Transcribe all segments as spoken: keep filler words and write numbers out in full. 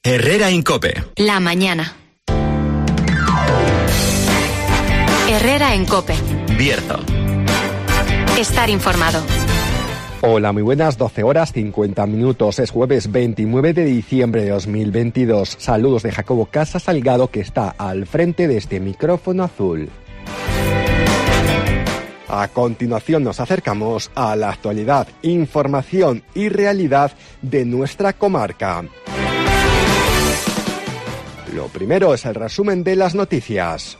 Herrera en COPE. La mañana. Herrera en COPE. Bierzo. Estar informado. Hola, muy buenas, doce horas cincuenta minutos, es jueves veintinueve de diciembre de dos mil veintidós. Saludos de Jacobo Casa Salgado, que está al frente de este micrófono azul. A continuación nos acercamos a la actualidad, información y realidad de nuestra comarca. Lo primero es el resumen de las noticias.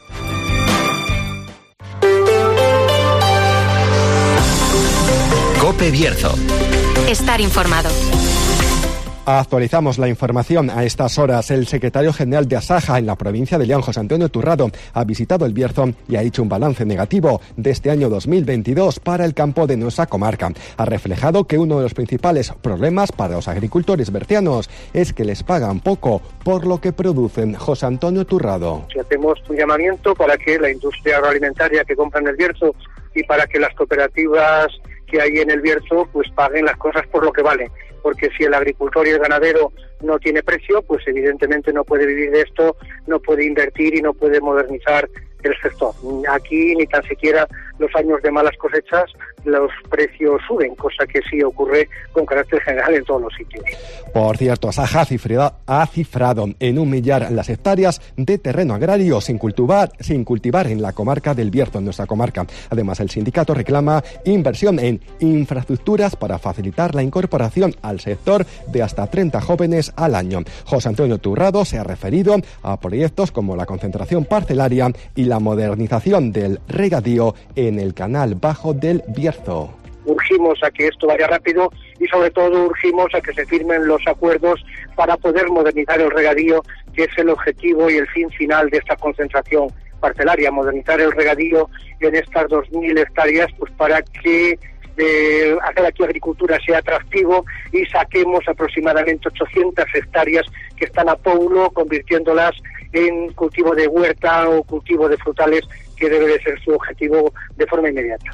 COPE Bierzo. Estar informado. Actualizamos la información a estas horas. El secretario general de Asaja en la provincia de León, José Antonio Turrado, ha visitado el Bierzo y ha hecho un balance negativo de este año dos mil veintidós para el campo de nuestra comarca. Ha reflejado que uno de los principales problemas para los agricultores bercianos es que les pagan poco por lo que producen. José Antonio Turrado. Si hacemos un llamamiento para que la industria agroalimentaria que compra en el Bierzo y para que las cooperativas que hay en el Bierzo pues paguen las cosas por lo que valen, porque si el agricultor y el ganadero no tiene precio, pues evidentemente no puede vivir de esto, no puede invertir y no puede modernizar el sector. Aquí ni tan siquiera los años de malas cosechas los precios suben, cosa que sí ocurre con carácter general en todos los sitios. Por cierto, Asaja ha cifrado, ha cifrado en un millar las hectáreas de terreno agrario sin cultivar, sin cultivar en la comarca del Bierzo, en nuestra comarca. Además, el sindicato reclama inversión en infraestructuras para facilitar la incorporación al sector de hasta treinta jóvenes al año. José Antonio Turrado se ha referido a proyectos como la concentración parcelaria y la modernización del regadío en el canal bajo del Bierzo. Urgimos a que esto vaya rápido y sobre todo urgimos a que se firmen los acuerdos para poder modernizar el regadío, que es el objetivo y el fin final de esta concentración parcelaria, modernizar el regadío en estas dos mil hectáreas, pues para que de hacer aquí agricultura sea atractivo y saquemos aproximadamente ochocientas hectáreas que están a pómulo, convirtiéndolas en cultivo de huerta o cultivo de frutales, que debe de ser su objetivo de forma inmediata.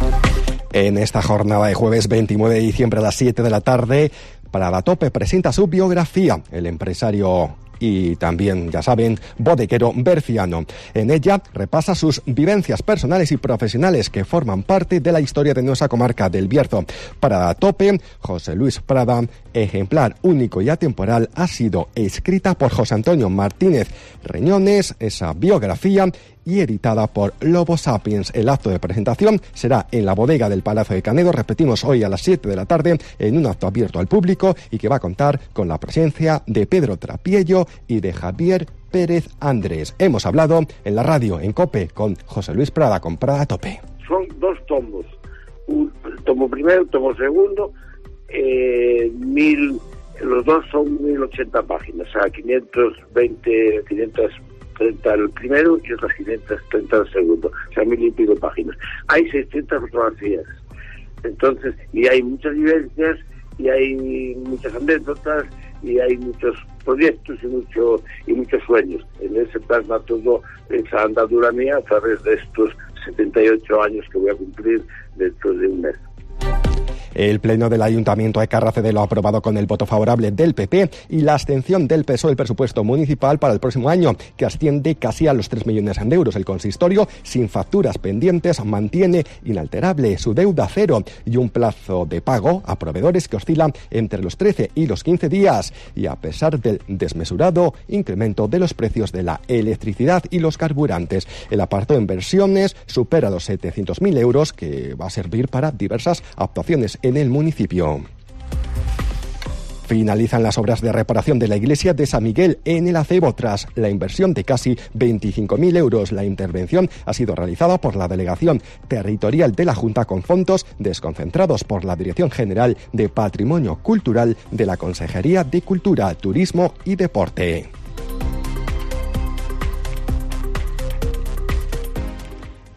En esta jornada de jueves veintinueve de diciembre a las siete de la tarde, Prada Tope presenta su biografía, el empresario y también, ya saben, bodeguero berciano. En ella repasa sus vivencias personales y profesionales que forman parte de la historia de nuestra comarca del Bierzo. Prada Tope, José Luis Prada, ejemplar único y atemporal, ha sido escrita por José Antonio Martínez Reñones, esa biografía, y editada por Lobo Sapiens. El acto de presentación será en la bodega del Palacio de Canedo, repetimos, hoy a las siete de la tarde, en un acto abierto al público y que va a contar con la presencia de Pedro Trapiello y de Javier Pérez Andrés. Hemos hablado en la radio, en COPE, con José Luis Prada, con Prada Tope. Son dos tomos, un tomo primero, tomo segundo, eh, mil, los dos son mil ochenta páginas, o sea, quinientos veinte, quinientos treinta el primero y otras quinientas treinta el segundo, o sea, mil y pico páginas. Hay seiscientas fotografías, entonces, y hay muchas vivencias, y hay muchas anécdotas, y hay muchos proyectos y mucho y muchos sueños. En ese plasma todo esa andadura mía a través de estos setenta y ocho años que voy a cumplir dentro de un mes. El Pleno del Ayuntamiento de Carracedo lo ha aprobado con el voto favorable del P P y la abstención del P S O E el presupuesto municipal para el próximo año, que asciende casi a los tres millones de euros. El consistorio, sin facturas pendientes, mantiene inalterable su deuda cero y un plazo de pago a proveedores que oscila entre los trece y los quince días. Y a pesar del desmesurado incremento de los precios de la electricidad y los carburantes, el apartado de inversiones supera los setecientos mil euros, que va a servir para diversas actuaciones en el municipio. Finalizan las obras de reparación de la iglesia de San Miguel en el Acebo tras la inversión de casi veinticinco mil euros. La intervención ha sido realizada por la Delegación Territorial de la Junta con fondos desconcentrados por la Dirección General de Patrimonio Cultural de la Consejería de Cultura, Turismo y Deporte.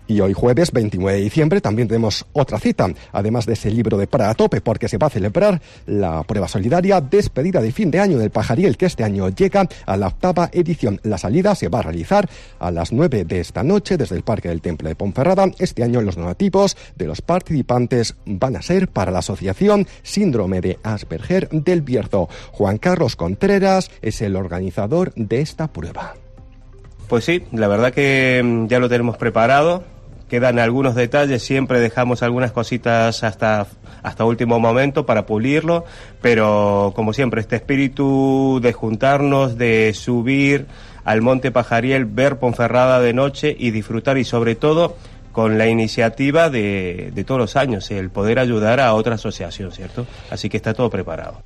Y hoy jueves veintinueve de diciembre también tenemos otra cita, además de ese libro de Para a Tope, porque se va a celebrar la prueba solidaria despedida de fin de año del Pajariel, que este año llega a la octava edición. La salida se va a realizar a las nueve de esta noche desde el Parque del Temple de Ponferrada. Este año los donativos de los participantes van a ser para la Asociación Síndrome de Asperger del Bierzo. Juan Carlos Contreras es el organizador de esta prueba. Pues sí, la verdad que ya lo tenemos preparado. Quedan algunos detalles, siempre dejamos algunas cositas hasta, hasta último momento para pulirlo, pero como siempre, este espíritu de juntarnos, de subir al Monte Pajariel, ver Ponferrada de noche y disfrutar, y sobre todo con la iniciativa de, de todos los años, el poder ayudar a otra asociación, ¿cierto? Así que está todo preparado.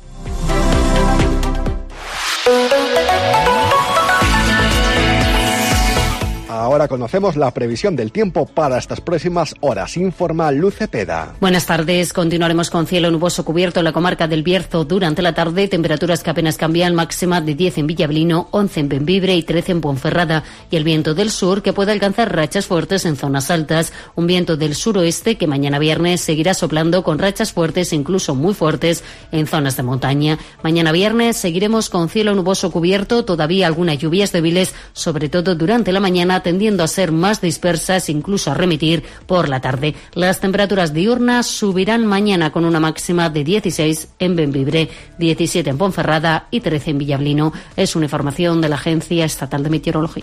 Ahora conocemos la previsión del tiempo para estas próximas horas. Informa Luz Cepeda. Buenas tardes. Continuaremos con cielo nuboso cubierto en la comarca del Bierzo durante la tarde. Temperaturas que apenas cambian, máxima de diez en Villablino, once en Bembibre y trece en Ponferrada. Y el viento del sur que puede alcanzar rachas fuertes en zonas altas. Un viento del suroeste que mañana viernes seguirá soplando con rachas fuertes, incluso muy fuertes, en zonas de montaña. Mañana viernes seguiremos con cielo nuboso cubierto, todavía algunas lluvias débiles, sobre todo durante la mañana, tendiendo a ser más dispersas, incluso a remitir por la tarde. Las temperaturas diurnas subirán mañana con una máxima de dieciséis en Bembibre, diecisiete en Ponferrada y trece en Villablino. Es una información de la Agencia Estatal de Meteorología.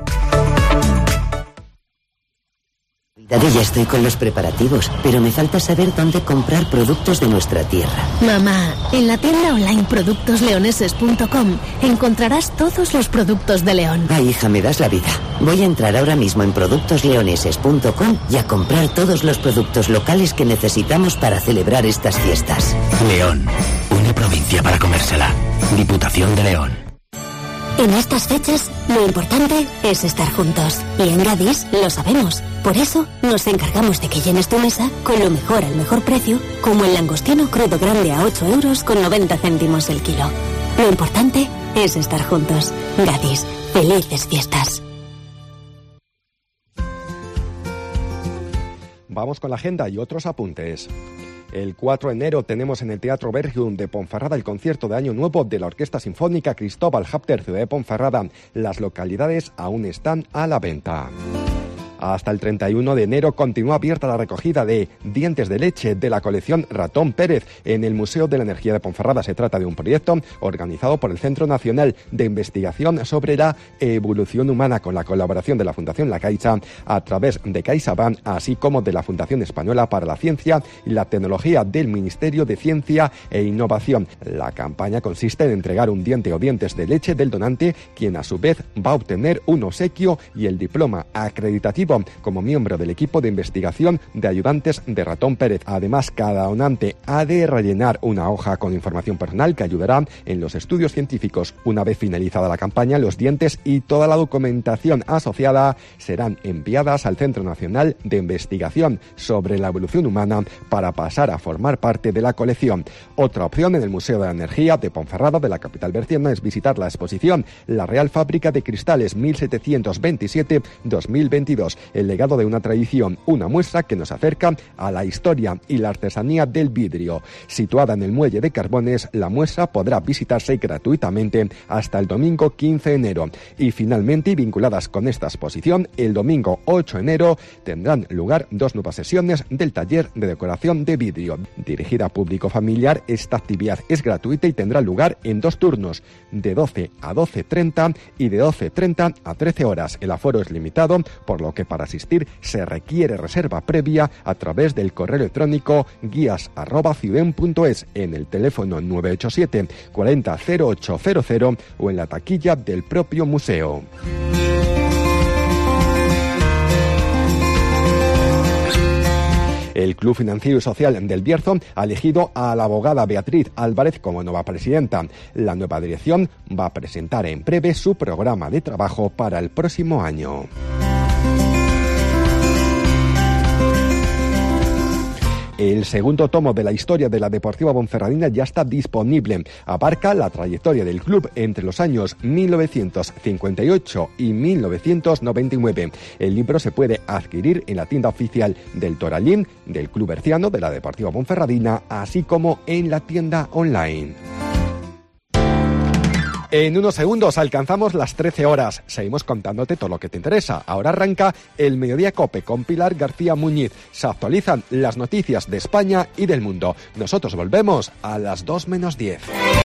Ya estoy con los preparativos, pero me falta saber dónde comprar productos de nuestra tierra. Mamá, en la tienda online productos leoneses punto com encontrarás todos los productos de León. Ay, hija, me das la vida. Voy a entrar ahora mismo en productos leoneses punto com y a comprar todos los productos locales que necesitamos para celebrar estas fiestas. León, una provincia para comérsela. Diputación de León. En estas fechas, lo importante es estar juntos. Y en Gadis lo sabemos. Por eso, nos encargamos de que llenes tu mesa con lo mejor al mejor precio, como el langostino crudo grande a ocho euros con noventa céntimos el kilo. Lo importante es estar juntos. Gadis, felices fiestas. Vamos con la agenda y otros apuntes. El cuatro de enero tenemos en el Teatro Bergium de Ponferrada el concierto de Año Nuevo de la Orquesta Sinfónica Cristóbal Hapter, ciudad de Ponferrada. Las localidades aún están a la venta. Hasta el treinta y uno de enero continúa abierta la recogida de dientes de leche de la colección Ratón Pérez en el Museo de la Energía de Ponferrada. Se trata de un proyecto organizado por el Centro Nacional de Investigación sobre la Evolución Humana, con la colaboración de la Fundación La Caixa a través de CaixaBank, así como de la Fundación Española para la Ciencia y la Tecnología del Ministerio de Ciencia e Innovación. La campaña consiste en entregar un diente o dientes de leche del donante, quien a su vez va a obtener un obsequio y el diploma acreditativo como miembro del equipo de investigación de ayudantes de Ratón Pérez. Además, cada donante ha de rellenar una hoja con información personal que ayudará en los estudios científicos. Una vez finalizada la campaña, los dientes y toda la documentación asociada serán enviadas al Centro Nacional de Investigación sobre la Evolución Humana para pasar a formar parte de la colección. Otra opción en el Museo de la Energía de Ponferrada, de la capital berciana, es visitar la exposición La Real Fábrica de Cristales mil setecientos veintisiete a dos mil veintidós. El legado de una tradición, una muestra que nos acerca a la historia y la artesanía del vidrio. Situada en el Muelle de Carbones, la muestra podrá visitarse gratuitamente hasta el domingo quince de enero. Y finalmente, y vinculadas con esta exposición, el domingo ocho de enero tendrán lugar dos nuevas sesiones del taller de decoración de vidrio. Dirigida a público familiar, esta actividad es gratuita y tendrá lugar en dos turnos, de doce a doce treinta y de doce treinta a trece horas. El aforo es limitado, por lo que para asistir se requiere reserva previa a través del correo electrónico guías arroba ciudem punto es, en el teléfono nueve ocho siete cuarenta cero ocho cero cero o en la taquilla del propio museo. El Club Financiero y Social del Bierzo ha elegido a la abogada Beatriz Álvarez como nueva presidenta. La nueva dirección va a presentar en breve su programa de trabajo para el próximo año. El segundo tomo de la historia de la Deportiva Ponferradina ya está disponible. Abarca la trayectoria del club entre los años mil novecientos cincuenta y ocho y mil novecientos noventa y nueve. El libro se puede adquirir en la tienda oficial del Torallín, del Club Berciano, de la Deportiva Ponferradina, así como en la tienda online. En unos segundos alcanzamos las trece horas. Seguimos contándote todo lo que te interesa. Ahora arranca el Mediodía Cope con Pilar García Muñiz. Se actualizan las noticias de España y del mundo. Nosotros volvemos a las dos menos diez.